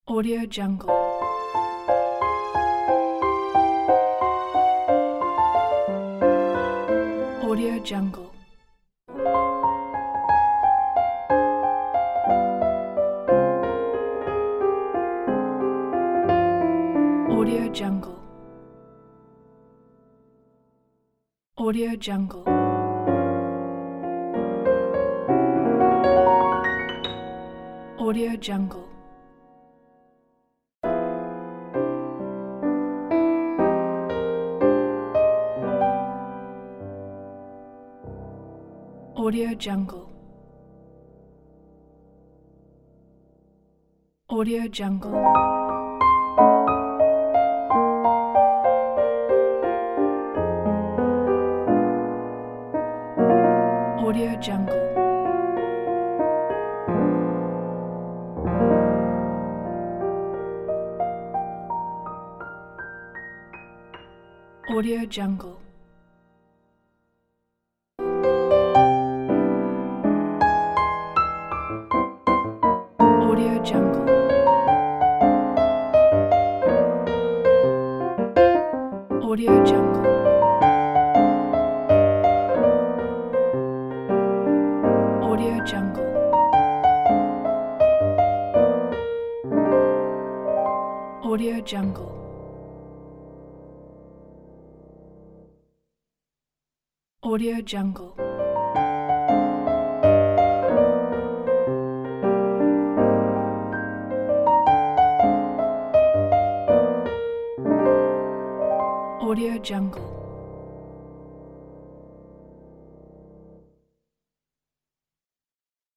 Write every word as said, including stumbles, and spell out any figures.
Audio Jungle. Audio Jungle. Audio Jungle. Audio Jungle. Audio Jungle. Audio Jungle. Audio Jungle. Audio Jungle. Audio Jungle. Audio Jungle. Audio Jungle. Audio Jungle. Audio Jungle. Audio Jungle. Audio Jungle.